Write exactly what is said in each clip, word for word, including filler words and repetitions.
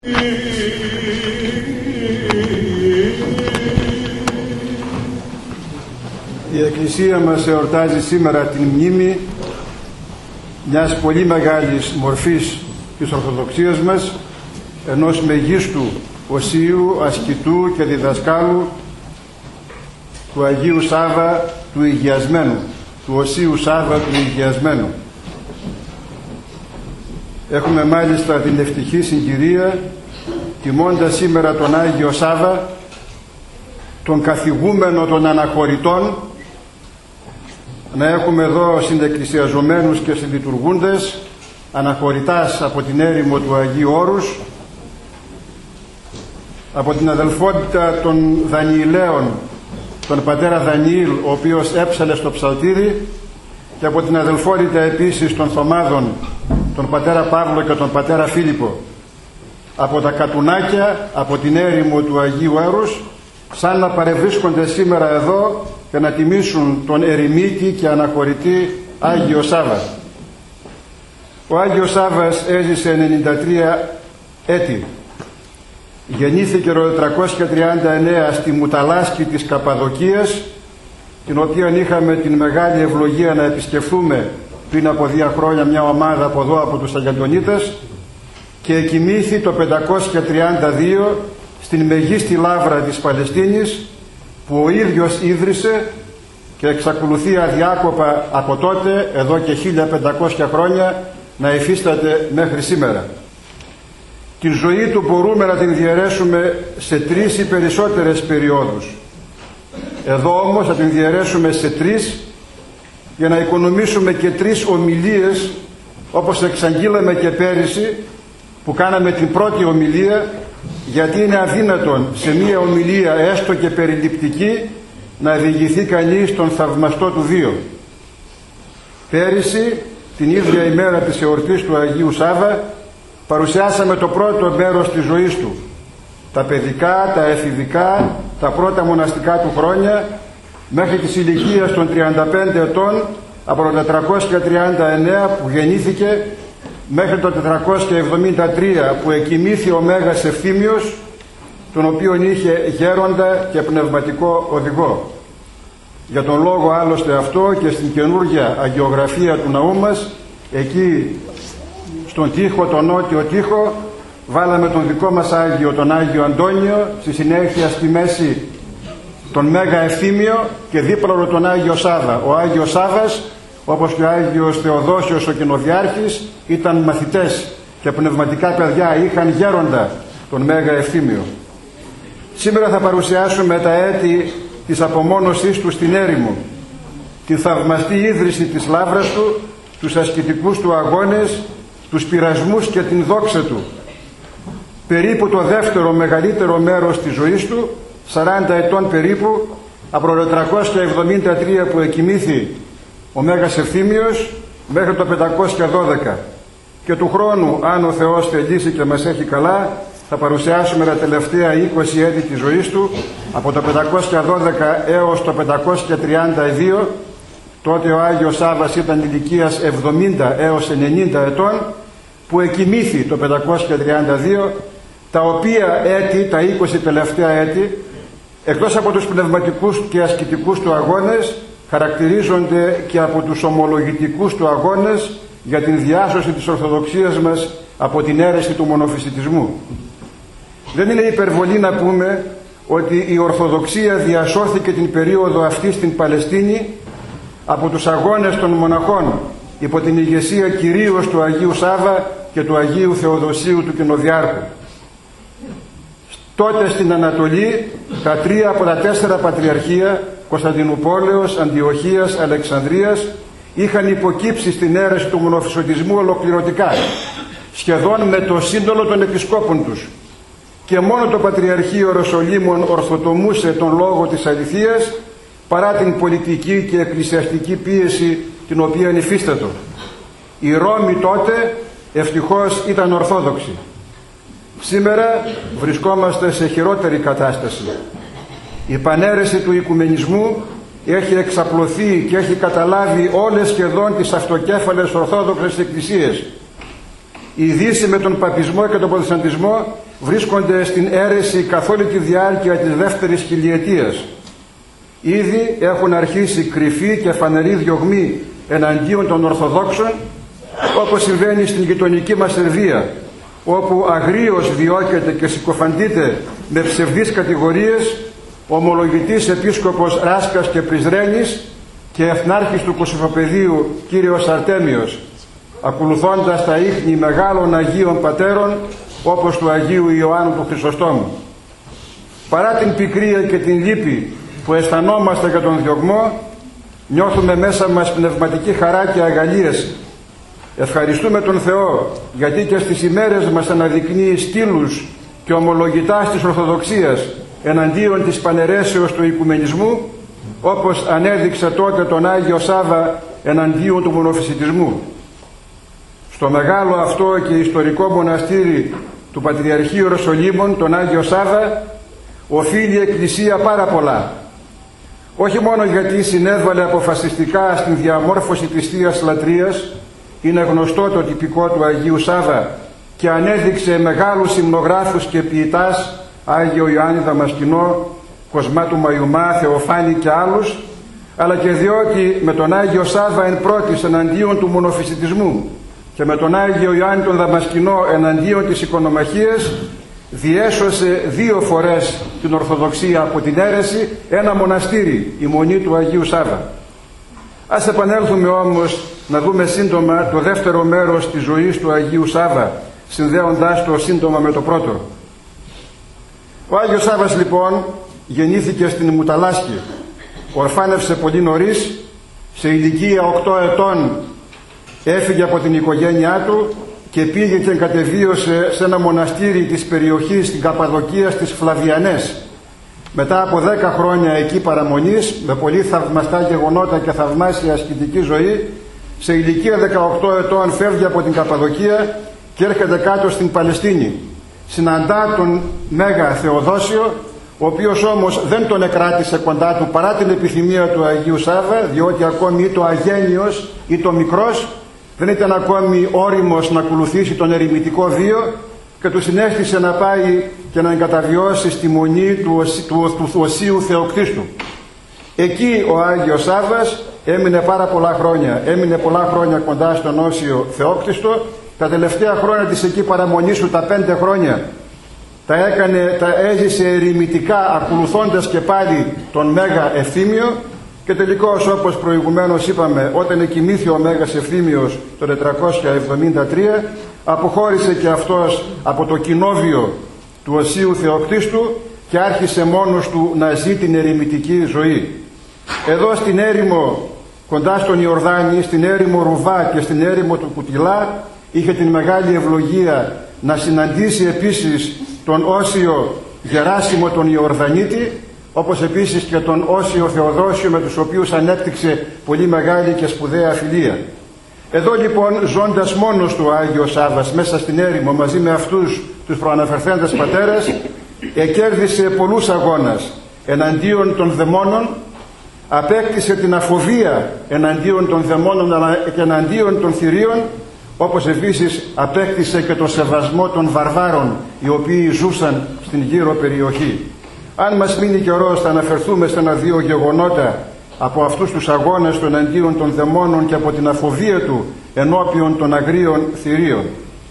Η Εκκλησία μας εορτάζει σήμερα την μνήμη μιας πολύ μεγάλης μορφής της Ορθοδοξίας μας, ενός μεγίστου οσίου, ασκητού και διδασκάλου, του Αγίου Σάβα του Υγειασμένου, του οσίου Σάβα του Υγειασμένου. Έχουμε μάλιστα την ευτυχή συγκυρία, τιμώντας σήμερα τον Άγιο Σάβα, τον καθηγούμενο των αναχωρητών, να έχουμε εδώ συνεκκλησιαζομένους και συλλειτουργούντες, αναχωρητάς από την έρημο του Αγίου Όρους, από την αδελφότητα των Δανιηλαίων, τον πατέρα Δανιήλ, ο οποίος έψαλε στο ψαλτήρι, και από την αδελφότητα επίσης των Θωμάδων, τον πατέρα Παύλο και τον πατέρα Φίλιππο, από τα Κατουνάκια, από την έρημο του Αγίου Όρους, σαν να παρευρίσκονται σήμερα εδώ και να τιμήσουν τον ερημίτη και αναχωρητή Άγιο Σάβα. Ο Άγιος Σάβας έζησε ενενήντα τρία έτη. Γεννήθηκε το τετρακόσια τριάντα εννέα στη Μουταλάσκη της Καπαδοκίας, την οποία είχαμε την μεγάλη ευλογία να επισκεφθούμε πριν από δύο χρόνια, μια ομάδα από εδώ από τους Αγιαντονίτες, και εκοιμήθη το πεντακόσια τριάντα δύο στην μεγίστη λάβρα της Παλαιστίνης, που ο ίδιος ίδρυσε και εξακολουθεί αδιάκοπα από τότε, εδώ και χίλια πεντακόσια χρόνια, να υφίσταται μέχρι σήμερα. Την ζωή του μπορούμε να την διαιρέσουμε σε τρεις ή περισσότερες περιόδους. Εδώ όμως θα την διαιρέσουμε σε τρεις, για να οικονομήσουμε και τρεις ομιλίες, όπως εξαγγείλαμε και πέρυσι που κάναμε την πρώτη ομιλία, γιατί είναι αδύνατον σε μία ομιλία έστω και περιληπτική να διηγηθεί κανείς τον θαυμαστό του βίο. Πέρυσι, την ίδια ημέρα της εορτής του Αγίου Σάβα, παρουσιάσαμε το πρώτο μέρος της ζωής του, τα παιδικά, τα εφηβικά, τα πρώτα μοναστικά του χρόνια, μέχρι της ηλικίας των τριάντα πέντε ετών, από το τετρακόσια τριάντα εννέα που γεννήθηκε μέχρι το τετρακόσια εβδομήντα τρία που εκοιμήθη ο Μέγας Ευθύμιος, τον οποίον είχε γέροντα και πνευματικό οδηγό. Για τον λόγο άλλωστε αυτό και στην καινούργια αγιογραφία του ναού μας, εκεί στον τοίχο, τον νότιο τοίχο, βάλαμε τον δικό μας Άγιο, τον Άγιο Αντώνιο, στη συνέχεια στη μέση τον Μέγα Ευθύμιο και δίπλα τον Άγιο Σάβα. Ο Άγιος Σάβας, όπως και ο Άγιος Θεοδόσιος ο Κοινοδιάρχης, ήταν μαθητές και πνευματικά παιδιά, είχαν γέροντα τον Μέγα Ευθύμιο. Σήμερα θα παρουσιάσουμε τα έτη της απομόνωσής του στην έρημο, την θαυμαστή ίδρυση της λάβρας του, τους ασκητικούς του αγώνες, τους πειρασμούς και την δόξα του. Περίπου το δεύτερο μεγαλύτερο μέρος της ζωής του, σαράντα ετών περίπου, από το τετρακόσια εβδομήντα τρία που εκοιμήθη ο Μέγας Ευθύμιος μέχρι το πεντακόσια δώδεκα, και του χρόνου, αν ο Θεός θελήσει και μας έχει καλά, θα παρουσιάσουμε τα τελευταία είκοσι έτη της ζωής του, από το πεντακόσια δώδεκα έως το πεντακόσια τριάντα δύο. Τότε ο Άγιος Σάββας ήταν ηλικίας εβδομήντα έως ενενήντα ετών, που εκοιμήθη το πεντακόσια τριάντα δύο, τα οποία έτη, τα είκοσι τελευταία έτη, εκτός από τους πνευματικούς και ασκητικούς του αγώνες, χαρακτηρίζονται και από τους ομολογητικούς του αγώνες για την διάσωση της Ορθοδοξίας μας από την αίρεση του μονοφυσιτισμού. Δεν είναι υπερβολή να πούμε ότι η Ορθοδοξία διασώθηκε την περίοδο αυτή στην Παλαιστίνη από τους αγώνες των μοναχών, υπό την ηγεσία κυρίως του Αγίου Σάβα και του Αγίου Θεοδοσίου του Κοινοδιάρχου. Τότε στην Ανατολή τα τρία από τα τέσσερα πατριαρχία, Κωνσταντινουπόλεως, Αντιοχίας, Αλεξανδρίας, είχαν υποκύψει στην αίρεση του μονοφυσιτισμού ολοκληρωτικά, σχεδόν με το σύνολο των επισκόπων τους, και μόνο το Πατριαρχείο Ιεροσολύμων ορθοτομούσε τον λόγο της αληθείας, παρά την πολιτική και εκκλησιαστική πίεση την οποία υφίστατο. Η Ρώμη τότε ευτυχώς ήταν ορθόδοξη. Σήμερα βρισκόμαστε σε χειρότερη κατάσταση. Η παναίρεση του οικουμενισμού έχει εξαπλωθεί και έχει καταλάβει όλες σχεδόν τις αυτοκέφαλες ορθόδοξες εκκλησίες. Η Δύση με τον παπισμό και τον προτεσταντισμό βρίσκονται στην αίρεση καθ' όλη τη διάρκεια της δεύτερης χιλιετίας. Ήδη έχουν αρχίσει κρυφοί και φανεροί διωγμοί εναντίον των Ορθοδόξων, όπως συμβαίνει στην γειτονική μας Σερβία, όπου αγρίως διώκεται και συκοφαντείται με ψευδείς κατηγορίες ο ομολογητής επίσκοπος Ράσκας και Πριζρένης και εθνάρχης του Κωσυφοπεδίου κύριος Αρτέμιος, ακολουθώντας τα ίχνη μεγάλων Αγίων Πατέρων όπως του Αγίου Ιωάννου του Χρυσοστόμου. Παρά την πικρία και την λύπη που αισθανόμαστε για τον διωγμό, νιώθουμε μέσα μας πνευματική χαρά και αγαλίαση. Ευχαριστούμε τον Θεό γιατί και στις ημέρες μας αναδεικνύει στήλους και ομολογητάς της Ορθοδοξίας εναντίον της παναιρέσεως του οικουμενισμού, όπως ανέδειξε τότε τον Άγιο Σάββα εναντίον του μονοφυσιτισμού. Στο μεγάλο αυτό και ιστορικό μοναστήρι του Πατριαρχείου Ιεροσολύμων, τον Άγιο Σάββα, οφείλει η Εκκλησία πάρα πολλά. Όχι μόνο γιατί συνέβαλε αποφασιστικά στην διαμόρφωση της Θείας Λατρείας, είναι γνωστό το τυπικό του Αγίου Σάββα και ανέδειξε μεγάλους υμνογράφους και ποιητάς, Άγιο Ιωάννη Δαμασκηνό, Κοσμά του Μαϊουμά, Θεοφάνη και άλλους, αλλά και διότι με τον Άγιο Σάββα εν πρώτης εναντίον του μονοφυσιτισμού και με τον Άγιο Ιωάννη τον Δαμασκηνό εναντίον της οικονομαχίας διέσωσε δύο φορές την Ορθοδοξία από την αίρεση ένα μοναστήρι, η Μονή του Αγίου Σάββα. Ας επανέλθουμε όμως να δούμε σύντομα το δεύτερο μέρος της ζωής του Αγίου Σάββα, συνδέοντάς το σύντομα με το πρώτο. Ο Άγιος Σάββας λοιπόν γεννήθηκε στην Μουταλάσκη. Ορφάνευσε πολύ νωρίς, σε ηλικία οκτώ ετών έφυγε από την οικογένειά του και πήγε και κατεβίωσε σε ένα μοναστήρι της περιοχής στην Καπαδοκία στις Φλαβιανές. Μετά από δέκα χρόνια εκεί παραμονής, με πολύ θαυμαστά γεγονότα και θαυμάσια ασκητική ζωή, σε ηλικία δεκαοκτώ ετών φεύγει από την Καπαδοκία και έρχεται κάτω στην Παλαιστίνη. Συναντά τον Μέγα Θεοδόσιο, ο οποίος όμως δεν τον εκράτησε κοντά του παρά την επιθυμία του Αγίου Σάββα, διότι ακόμη ή το αγένιος ή το μικρός δεν ήταν ακόμη όριμος να ακολουθήσει τον ερημητικό βίο και του συνέχισε να πάει και να εγκαταβιώσει στη Μονή του, του, του, του Οσίου Θεοκτίστου. Εκεί ο Άγιος Σάββας έμεινε πάρα πολλά χρόνια, έμεινε πολλά χρόνια κοντά στον Όσιο Θεόκτιστο. Τα τελευταία χρόνια της εκεί παραμονής του, τα πέντε χρόνια, τα έκανε, τα έζησε ερημητικά ακολουθώντας και πάλι τον Μέγα Ευθύμιο και τελικώς, όπως προηγουμένως είπαμε, όταν εκοιμήθη ο Μέγας Ευθύμιος το τετρακόσια εβδομήντα τρία, αποχώρησε και αυτός από το κοινόβιο του Οσίου Θεοκτίστου και άρχισε μόνος του να ζει την ερημητική ζωή. Εδώ στην έρημο κοντά στον Ιορδάνη, στην έρημο Ρουβά και στην έρημο του Κουτιλά, είχε την μεγάλη ευλογία να συναντήσει επίσης τον Όσιο Γεράσιμο τον Ιορδανίτη, όπως επίσης και τον Όσιο Θεοδόσιο, με τους οποίους ανέπτυξε πολύ μεγάλη και σπουδαία φιλία. Εδώ λοιπόν, ζώντας μόνος του Άγιος Σάββας μέσα στην έρημο μαζί με αυτούς τους προαναφερθέντες πατέρες, εκέρδισε πολλούς αγώνας εναντίον των δαιμόνων, απέκτησε την αφοβία εναντίον των δαιμόνων αλλά και εναντίον των θηρίων, όπως επίσης απέκτησε και το σεβασμό των βαρβάρων οι οποίοι ζούσαν στην γύρω περιοχή. Αν μας μείνει καιρός θα αναφερθούμε σε ένα-δύο γεγονότα από αυτούς τους αγώνες του εναντίον των δαιμόνων και από την αφοβία του ενώπιον των αγρίων θηρίων.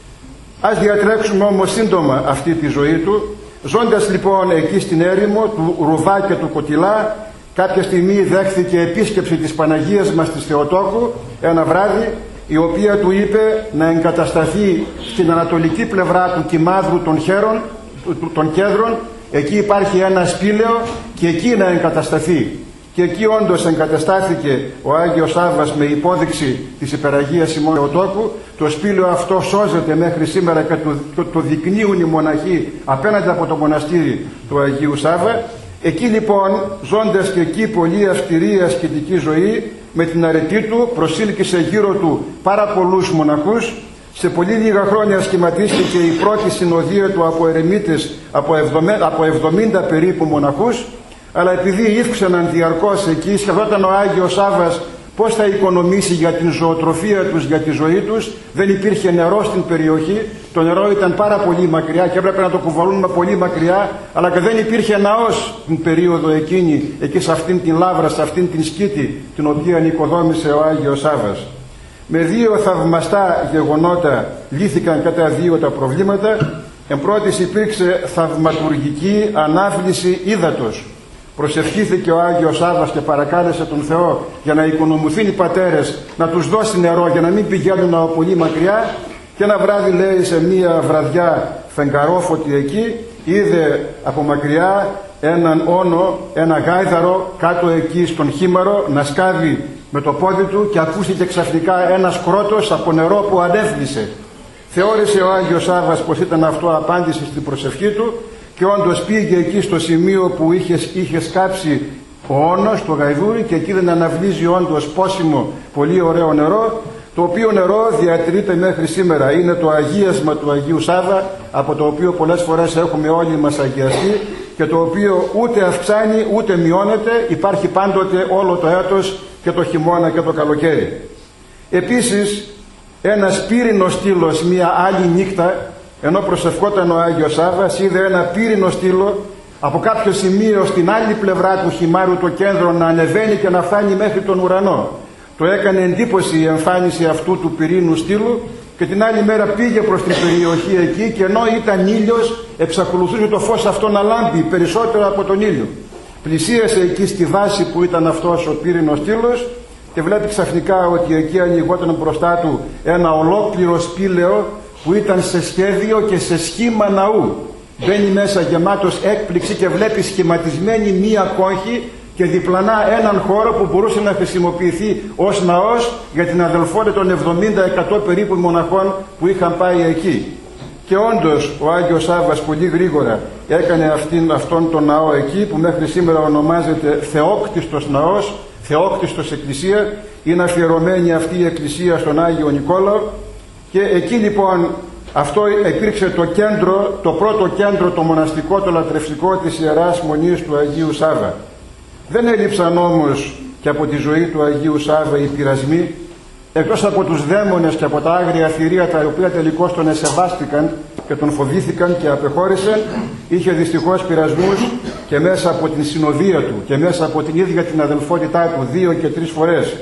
Ας διατρέξουμε όμως σύντομα αυτή τη ζωή του. Ζώντας λοιπόν εκεί στην έρημο του Ρουβά και του Κοτιλά, κάποια στιγμή δέχθηκε επίσκεψη της Παναγίας μας της Θεοτόκου ένα βράδυ, η οποία του είπε να εγκατασταθεί στην ανατολική πλευρά του Κυμάδρου των, χέρων, των Κέδρων. Εκεί υπάρχει ένα σπήλαιο και εκεί να εγκατασταθεί. Και εκεί όντως εγκαταστάθηκε ο Άγιος Σάββας με υπόδειξη της Υπεραγίας ημών Θεοτόκου. Το σπήλαιο αυτό σώζεται μέχρι σήμερα και το, το, το δεικνύουν οι μοναχοί απέναντι από το μοναστήρι του Αγίου Σάββα. Εκεί λοιπόν, ζώντας και εκεί πολύ αυστηρή ασκητική ζωή, με την αρετή του προσήλκησε γύρω του πάρα πολλούς μοναχούς. Σε πολύ λίγα χρόνια σχηματίστηκε η πρώτη συνοδεία του από ερεμίτες, από εβδομήντα περίπου μοναχούς, αλλά επειδή ύφξαναν διαρκώς εκεί, σχεδόταν ο Άγιος Σάββας πώς θα οικονομήσει για την ζωοτροφία τους, για τη ζωή τους. Δεν υπήρχε νερό στην περιοχή, το νερό ήταν πάρα πολύ μακριά και έπρεπε να το κουβαλούμε πολύ μακριά, αλλά και δεν υπήρχε ναός την περίοδο εκείνη, εκεί σε αυτήν την λάβρα, σε αυτήν την σκήτη την οποία οικοδόμησε ο Άγιος Σάββας. Με δύο θαυμαστά γεγονότα λύθηκαν κατά δύο τα προβλήματα. Εν πρώτης υπήρξε θαυματουργική ανάβληση ύδατος. Προσευχήθηκε ο Άγιος Σάββας και παρακάλεσε τον Θεό για να οικονομηθούν οι πατέρες, να τους δώσει νερό για να μην πηγαίνουν από πολύ μακριά. Και ένα βράδυ, λέει, σε μία βραδιά φεγγαρόφωτη εκεί, είδε από μακριά έναν όνο, ένα γάιδαρο κάτω εκεί στον χήμαρο να σκάβει με το πόδι του και ακούστηκε ξαφνικά ένας κρότος από νερό που ανέφλησε. Θεώρησε ο Άγιος Σάββας πως ήταν αυτό απάντηση στην προσευχή του και όντως πήγε εκεί στο σημείο που είχε, είχε σκάψει ο όνος, το γαϊδούρι, και εκεί δεν αναβλύζει όντως πόσιμο πολύ ωραίο νερό, το οποίο νερό διατηρείται μέχρι σήμερα. Είναι το αγίασμα του Αγίου Σάββα, από το οποίο πολλές φορές έχουμε όλοι μας αγιαστεί και το οποίο ούτε αυξάνει ούτε μειώνεται, υπάρχει πάντοτε όλο το έτος και το χειμώνα και το καλοκαίρι. Επίσης, ένας πύρινος στήλος μία άλλη νύχτα, ενώ προσευχόταν ο Άγιος Σάββας, είδε ένα πύρινο στήλο από κάποιο σημείο στην άλλη πλευρά του χυμάρου, το κέντρο, να ανεβαίνει και να φτάνει μέχρι τον ουρανό. Το έκανε εντύπωση η εμφάνιση αυτού του πυρήνου στήλου και την άλλη μέρα πήγε προς την περιοχή εκεί και ενώ ήταν ήλιος, εξακολουθούσε το φως αυτό να λάμπει περισσότερο από τον ήλιο. Πλησίασε εκεί στη βάση που ήταν αυτός ο πύρινος στήλος και βλέπει ξαφνικά ότι εκεί ανοιγόταν μπροστά του ένα ολόκληρο σπήλαιο που ήταν σε σχέδιο και σε σχήμα ναού. Μπαίνει μέσα γεμάτος έκπληξη και βλέπει σχηματισμένη μία κόχη και διπλανά έναν χώρο που μπορούσε να χρησιμοποιηθεί ως ναός για την αδελφότητα των εβδομήντα εκατό περίπου μοναχών που είχαν πάει εκεί. Και όντως ο Άγιος Σάββας πολύ γρήγορα έκανε αυτήν, αυτόν τον ναό εκεί, που μέχρι σήμερα ονομάζεται Θεόκτιστος ναός, Θεόκτιστος εκκλησία. Είναι αφιερωμένη αυτή η εκκλησία στον Άγιο Νικόλαο και εκεί λοιπόν αυτό υπήρξε το κέντρο, το πρώτο κέντρο, το μοναστικό, το λατρευτικό της Ιεράς Μονής του Αγίου Σάββα. Δεν έλειψαν όμως και από τη ζωή του Αγίου Σάββα οι πειρασμοί, εκτός από τους δαίμονες και από τα άγρια θηρία τα οποία τελικώς τον εσεβάστηκαν και τον φοβήθηκαν και απεχώρησαν. Είχε δυστυχώς πειρασμούς και μέσα από την συνοδεία του και μέσα από την ίδια την αδελφότητά του δύο και τρεις φορές.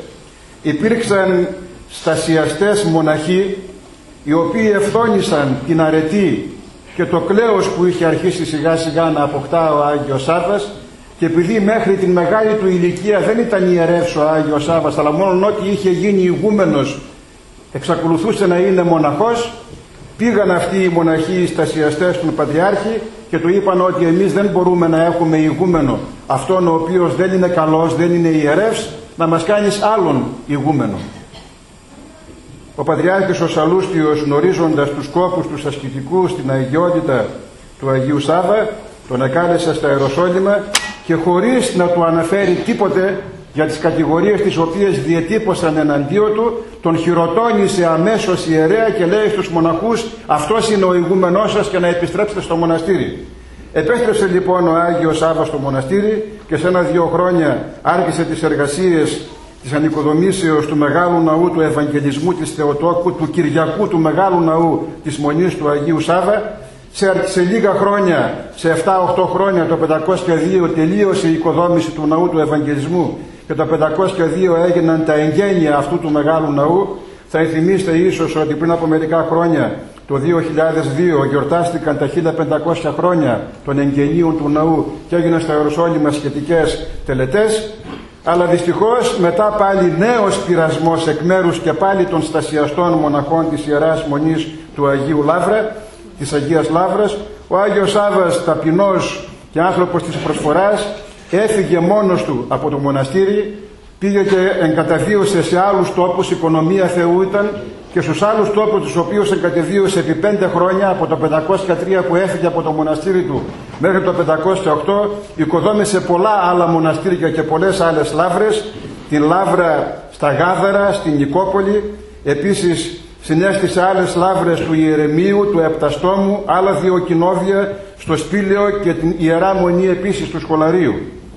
Υπήρξαν στασιαστές μοναχοί οι οποίοι ευθόνησαν την αρετή και το κλέος που είχε αρχίσει σιγά σιγά να αποκτά ο Άγιος Σάββας, και επειδή μέχρι την μεγάλη του ηλικία δεν ήταν ιερεύς ο Άγιος Σάββας, αλλά μόνο ότι είχε γίνει ηγούμενος εξακολουθούσε να είναι μοναχός, πήγαν αυτοί οι μοναχοί, οι στασιαστές στον Πατριάρχη και του είπαν ότι εμείς δεν μπορούμε να έχουμε ηγούμενο αυτόν ο οποίος δεν είναι καλός, δεν είναι ιερεύς, να μας κάνεις άλλον ηγούμενο. Ο Πατριάρχης ο Σαλούστιος, γνωρίζοντας τους σκόπους τους ασκητικούς, την αγιότητα του Αγίου Σάββα, τον εκάλεσε στα Ιεροσόλυμα και χωρίς να του αναφέρει τίποτε για τις κατηγορίες τις οποίες διετύπωσαν εναντίον του, τον χειροτώνησε αμέσως ιερέα και λέει στους μοναχούς: αυτός είναι ο ηγούμενός σας και να επιστρέψετε στο μοναστήρι. Επέστρεψε λοιπόν ο Άγιος Σάββας στο μοναστήρι και σε ένα-δύο χρόνια άρχισε τις εργασίες της ανοικοδομήσεως του Μεγάλου Ναού του Ευαγγελισμού της Θεοτόκου, του Κυριακού του Μεγάλου Ναού της Μονής του Αγίου Σάββα. Σε, σε λίγα χρόνια, σε επτά οχτώ χρόνια, το πεντακόσια δύο τελείωσε η οικοδόμηση του Ναού του Ευαγγελισμού και το πεντακόσια δύο έγιναν τα εγγένεια αυτού του Μεγάλου Ναού. Θα θυμίστε ίσως ότι πριν από μερικά χρόνια, το δύο χιλιάδες δύο, γιορτάστηκαν τα χίλια πεντακόσια χρόνια των εγγενείων του Ναού και έγιναν στα Ιεροσόλυμα σχετικές τελετές. Αλλά δυστυχώς μετά πάλι νέος πειρασμός εκ μέρους και πάλι των στασιαστών μοναχών της Ιεράς Μονής του Αγίου Λαύρα, της Αγίας Λαύρας. Ο Άγιος Σάββας, ταπεινός και άνθρωπος της προσφοράς, έφυγε μόνος του από το μοναστήρι, πήγε και εγκαταβίωσε σε άλλους τόπους, οικονομία Θεού ήταν, και στους άλλους τόπους τους οποίους εγκαταβίωσε επί πέντε χρόνια, από το πεντακόσια τρία που έφυγε από το μοναστήρι του μέχρι το πεντακόσια οκτώ, οικοδόμησε πολλά άλλα μοναστήρια και πολλές άλλες λαύρες, την Λαύρα στα Γάδαρα, στην Νικόπολη, επίσης συνέστησε άλλες λαύρες του Ιερεμίου, του Επταστόμου, άλλα δύο κοινόβια στο Σπήλαιο και την Ιερά Μονή επίσης του Σχολαρίου.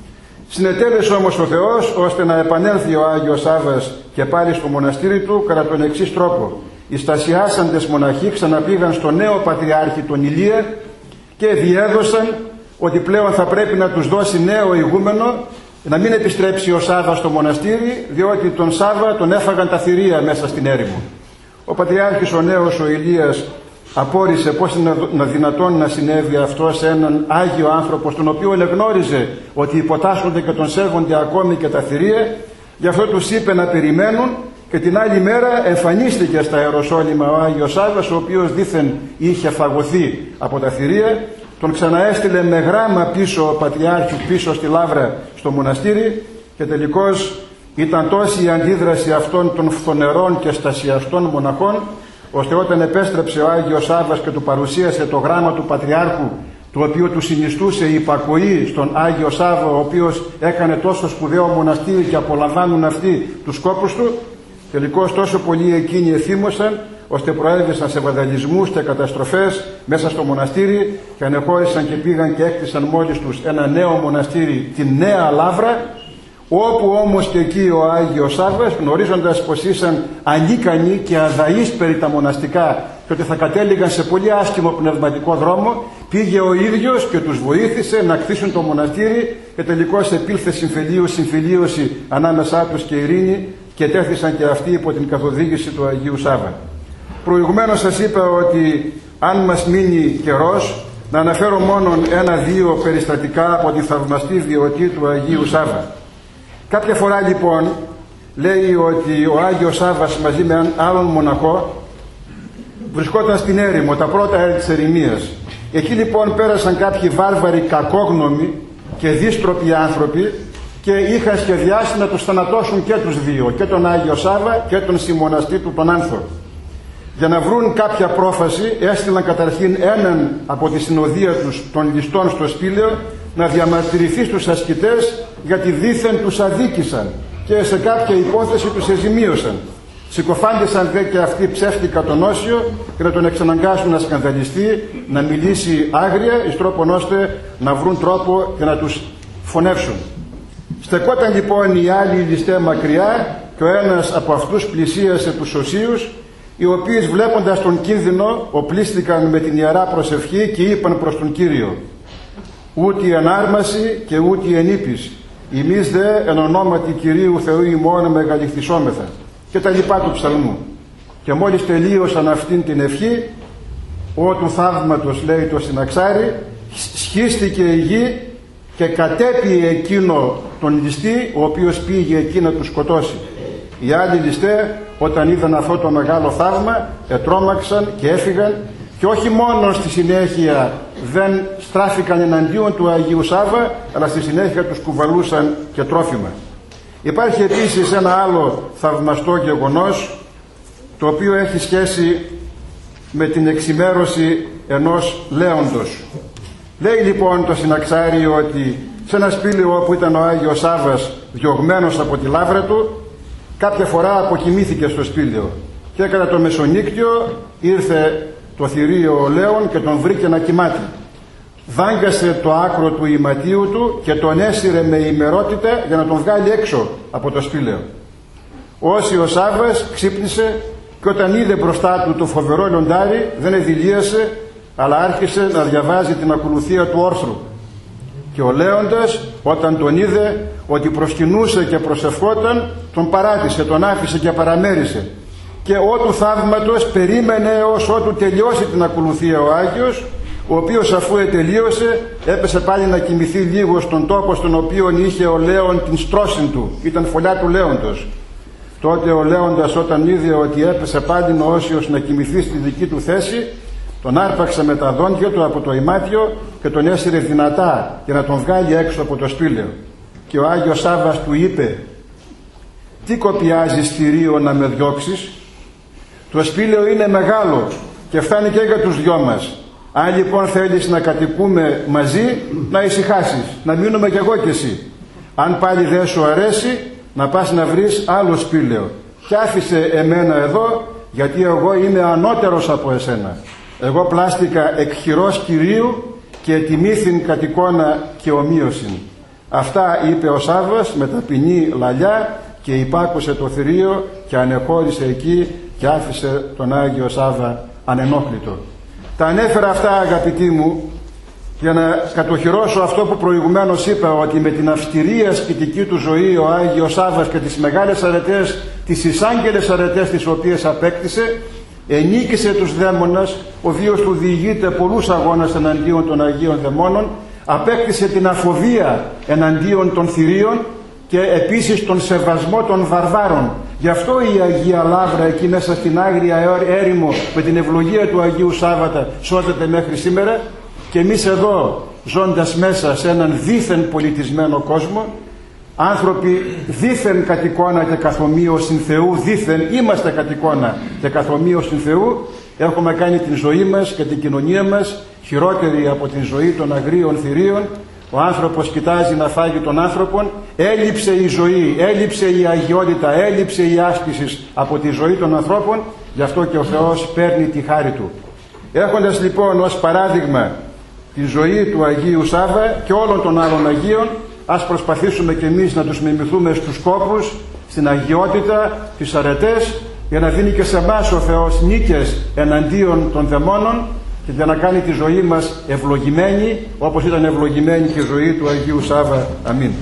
Συνετέλεσε όμως ο Θεός ώστε να επανέλθει ο Άγιος Σάββας και πάλι στο μοναστήρι του κατά τον εξής τρόπο. Οι στασιάσαντες μοναχοί ξαναπήγαν στο νέο πατριάρχη τον Ηλία και διέδωσαν ότι πλέον θα πρέπει να τους δώσει νέο ηγούμενο, να μην επιστρέψει ο Σάββας στο μοναστήρι, διότι τον Σάββα τον έφαγαν τα θηρία μέσα στην έρημο. Ο πατριάρχης ο νέος ο Ηλίας απόρρισε πώς είναι δυνατόν να συνέβη αυτό σε έναν Άγιο άνθρωπο, στον οποίο εγνώριζε ότι υποτάσσονται και τον σέβονται ακόμη και τα θηρία. Γι' αυτό τους είπε να περιμένουν και την άλλη μέρα εμφανίστηκε στα Ιεροσόλυμα ο Άγιος Σάββας, ο οποίος δήθεν είχε φαγωθεί από τα θηρία. Τον ξαναέστειλε με γράμμα πίσω ο πατριάρχης πίσω στη Λαύρα στο μοναστήρι και τελικώς ήταν τόση η αντίδραση αυτών των φθονερών και στασιαστών μοναχών, ώστε όταν επέστρεψε ο Άγιος Σάββας και του παρουσίασε το γράμμα του Πατριάρχου, το οποίο του συνιστούσε η υπακοή στον Άγιο Σάββα, ο οποίος έκανε τόσο σπουδαίο μοναστήρι και απολαμβάνουν αυτοί τους σκόπους του, τελικώς τόσο πολλοί εκείνοι εθύμωσαν, ώστε προέβησαν σε βανδαλισμούς και καταστροφές μέσα στο μοναστήρι και ανεχώρησαν και πήγαν και έκτισαν μόλις τους ένα νέο μοναστήρι, την Νέα Λαύρα, όπου όμως και εκεί ο Άγιος Σάββας, γνωρίζοντας πως ήσαν ανίκανοι και αδαείς περί τα μοναστικά και ότι θα κατέληγαν σε πολύ άσχημο πνευματικό δρόμο, πήγε ο ίδιος και τους βοήθησε να κτίσουν το μοναστήρι και τελικώς επήλθε συμφιλίου, συμφιλίωση ανάμεσά τους και ειρήνη και τέθησαν και αυτοί υπό την καθοδήγηση του Αγίου Σάββα. Προηγουμένως σας είπα ότι αν μας μείνει καιρός, να αναφέρω μόνο ένα-δύο περιστατικά από τη θαυμαστή βιωτή του Αγίου Σάββα. Κάποια φορά λοιπόν λέει ότι ο Άγιος Σάββας μαζί με έναν άλλον μοναχό βρισκόταν στην έρημο, τα πρώτα έτη της ερημίας. Εκεί λοιπόν πέρασαν κάποιοι βάρβαροι κακόγνωμοι και δύστροποι άνθρωποι και είχαν σχεδιάσει να τους θανατώσουν και τους δύο, και τον Άγιο Σάββα και τον συμμοναστή του τον Άνθο. Για να βρουν κάποια πρόφαση έστειλαν καταρχήν έναν από τη συνοδεία τους των ληστών στο σπήλαιο να διαμαρτυρηθεί στους ασκητές γιατί δήθεν τους αδίκησαν και σε κάποια υπόθεση τους εζημίωσαν. Συκοφάντησαν δε και αυτοί ψεύτικα τον Όσιο και να τον εξαναγκάσουν να σκανδαλιστεί, να μιλήσει άγρια, εις τρόπον ώστε να βρουν τρόπο και να τους φωνεύσουν. Στεκόταν λοιπόν οι άλλοι ληστέ μακριά και ο ένας από αυτούς πλησίασε τους Οσίους, οι οποίοι βλέποντας τον κίνδυνο οπλίστηκαν με την ιερά προσευχή και είπαν προς τον Κύριο: «Ούτε ενάρμαση και ούτε ενήπης, ημείς δε εν ονόματι Κυρίου Θεού ημών μεγαλειχθισόμεθα», και τα λοιπά του ψαλμού. Και μόλις τελείωσαν αυτήν την ευχή, ο του θαύματος, λέει το συναξάρι, σχίστηκε η γη και κατέπιε εκείνο τον ληστή, ο οποίος πήγε εκεί να του σκοτώσει. Οι άλλοι ληστέ, όταν είδαν αυτό το μεγάλο θαύμα, ετρόμαξαν και έφυγαν, και όχι μόνο στη συνέχεια δεν στράφηκαν εναντίον του Αγίου Σάββα, αλλά στη συνέχεια τους κουβαλούσαν και τρόφιμα. Υπάρχει επίσης ένα άλλο θαυμαστό γεγονός, το οποίο έχει σχέση με την εξημέρωση ενός λέοντος. Λέει λοιπόν το συναξάρι ότι σε ένα σπήλαιο όπου ήταν ο Άγιος Σάββας διωγμένος από τη λαύρα του, κάποια φορά αποκοιμήθηκε στο σπήλαιο και κατά το μεσονύκτιο ήρθε το θηρίο ο Λέων και τον βρήκε να κοιμάται. Δάγκασε το άκρο του ηματίου του και τον έσυρε με ημερότητα για να τον βγάλει έξω από το σπήλαιο. Ο Όσιος Σάββας ξύπνησε και όταν είδε μπροστά του το φοβερό λιοντάρι δεν εδηλίασε, αλλά άρχισε να διαβάζει την ακολουθία του όρθρου. Και ο Λέοντας όταν τον είδε ότι προσκυνούσε και προσευχόταν, τον παράτησε, τον άφησε και παραμέρισε. Και ό του θαύματος περίμενε ως ότου τελειώσει την ακολουθία ο Άγιος, ο οποίος αφού ετελείωσε έπεσε πάλι να κοιμηθεί λίγο στον τόπο στον οποίο είχε ο Λέων την στρώσιν του, ήταν φωλιά του Λέοντος. Τότε ο Λέοντας όταν είδε ότι έπεσε πάλι ο Όσιος να κοιμηθεί στη δική του θέση, τον άρπαξε με τα δόντια του από το ημάτιο και τον έσυρε δυνατά για να τον βγάλει έξω από το σπήλαιο. Και ο Άγιος Σάββας του είπε: «Τι κοπιάζεις θηρίο να με διώξεις? Το σπήλαιο είναι μεγάλο και φτάνει και για τους δυο μας. Αν λοιπόν θέλεις να κατοικούμε μαζί, να ησυχάσεις, να μείνουμε κι εγώ κι εσύ. Αν πάλι δεν σου αρέσει, να πας να βρεις άλλο σπήλαιο. Και άφησε εμένα εδώ, γιατί εγώ είμαι ανώτερος από εσένα. Εγώ πλάστηκα εκ χειρός Κυρίου και ετιμήθην κατ' εικόνα και ομοίωσιν. Αυτά είπε ο Σάββας με ταπεινή λαλιά και υπάκουσε το θηρίο και ανεχώρησε εκεί και άφησε τον Άγιο Σάββα ανενόχλητο. Τα ανέφερα αυτά, αγαπητοί μου, για να κατοχυρώσω αυτό που προηγουμένως είπα, ότι με την αυστηρή ασκητική του ζωή ο Άγιος Σάββας και τις μεγάλες αρετές, τις εισάγγελες αρετές τις οποίες απέκτησε, ενίκησε τους δαίμονας, ο βίος του διηγείται πολλούς αγώνες εναντίον των Αγίων Δαιμόνων, απέκτησε την αφοβία εναντίον των θηρίων και επίσης τον σεβασμό των βαρβάρων. Γι' αυτό η Αγία Λαύρα εκεί μέσα στην Άγρια έρημο με την ευλογία του Αγίου Σάββατα σώζεται μέχρι σήμερα, και εμείς εδώ, ζώντας μέσα σε έναν δίθεν πολιτισμένο κόσμο, άνθρωποι δίθεν κατ' εικόνα και καθομοίωσιν Θεού, δίθεν είμαστε κατ' εικόνα και καθομοίωσιν Θεού, έχουμε κάνει την ζωή μας και την κοινωνία μας χειρότερη από την ζωή των αγρίων θηρίων. Ο άνθρωπος κοιτάζει να φάγει τον άνθρωπον, έλειψε η ζωή, έλειψε η αγιότητα, έλειψε η άσκηση από τη ζωή των ανθρώπων, γι' αυτό και ο Θεός παίρνει τη χάρη Του. Έχοντας λοιπόν ως παράδειγμα τη ζωή του Αγίου Σάββα και όλων των άλλων Αγίων, ας προσπαθήσουμε και εμείς να τους μιμηθούμε στους σκόπους, στην αγιότητα, τις αρετές, για να δίνει και σε εμάς ο Θεός νίκες εναντίον των δαιμόνων και για να κάνει τη ζωή μας ευλογημένη, όπως ήταν ευλογημένη και η ζωή του Αγίου Σάββα. Αμήν.